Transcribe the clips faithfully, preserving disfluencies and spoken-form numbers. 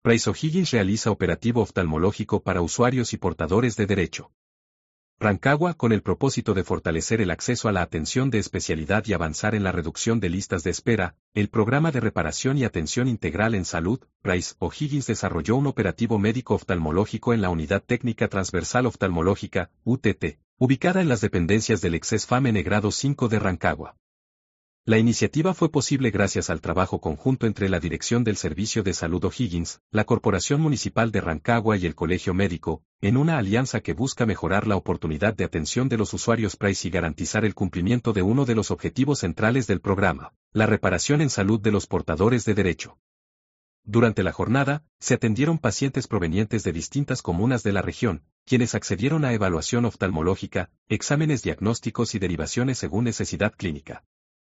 Price O'Higgins realiza operativo oftalmológico para usuarios y portadores de derecho. Rancagua, con el propósito de fortalecer el acceso a la atención de especialidad y avanzar en la reducción de listas de espera, el Programa de Reparación y Atención Integral en Salud, Price O'Higgins desarrolló un operativo médico oftalmológico en la Unidad Técnica Transversal Oftalmológica, U T T, ubicada en las dependencias del Exesfamene Grado cinco de Rancagua. La iniciativa fue posible gracias al trabajo conjunto entre la Dirección del Servicio de Salud O'Higgins, la Corporación Municipal de Rancagua y el Colegio Médico, en una alianza que busca mejorar la oportunidad de atención de los usuarios Price y garantizar el cumplimiento de uno de los objetivos centrales del programa, la reparación en salud de los portadores de derecho. Durante la jornada, se atendieron pacientes provenientes de distintas comunas de la región, quienes accedieron a evaluación oftalmológica, exámenes diagnósticos y derivaciones según necesidad clínica.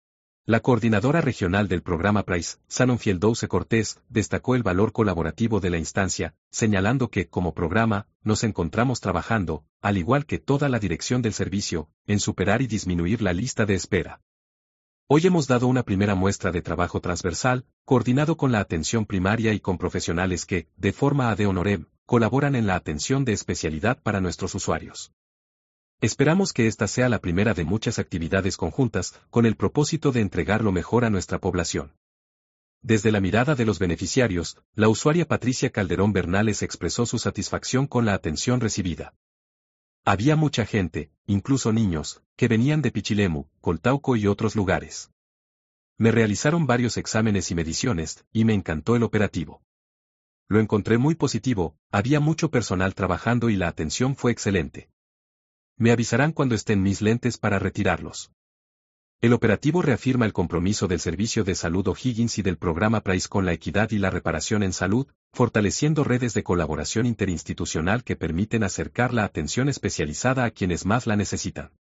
La coordinadora regional del programa Price, Sanon Fieldouce Cortés, destacó el valor colaborativo de la instancia, señalando que, como programa, nos encontramos trabajando, al igual que toda la dirección del servicio, en superar y disminuir la lista de espera. Hoy hemos dado una primera muestra de trabajo transversal, coordinado con la atención primaria y con profesionales que, de forma ad honorem, colaboran en la atención de especialidad para nuestros usuarios. Esperamos que esta sea la primera de muchas actividades conjuntas, con el propósito de entregar lo mejor a nuestra población. Desde la mirada de los beneficiarios, la usuaria Patricia Calderón Bernales expresó su satisfacción con la atención recibida. Había mucha gente, incluso niños, que venían de Pichilemu, Coltauco y otros lugares. Me realizaron varios exámenes y mediciones, y me encantó el operativo. Lo encontré muy positivo, había mucho personal trabajando y la atención fue excelente. Me avisarán cuando estén mis lentes para retirarlos. El operativo reafirma el compromiso del Servicio de Salud O'Higgins y del programa Price con la equidad y la reparación en salud, fortaleciendo redes de colaboración interinstitucional que permiten acercar la atención especializada a quienes más la necesitan.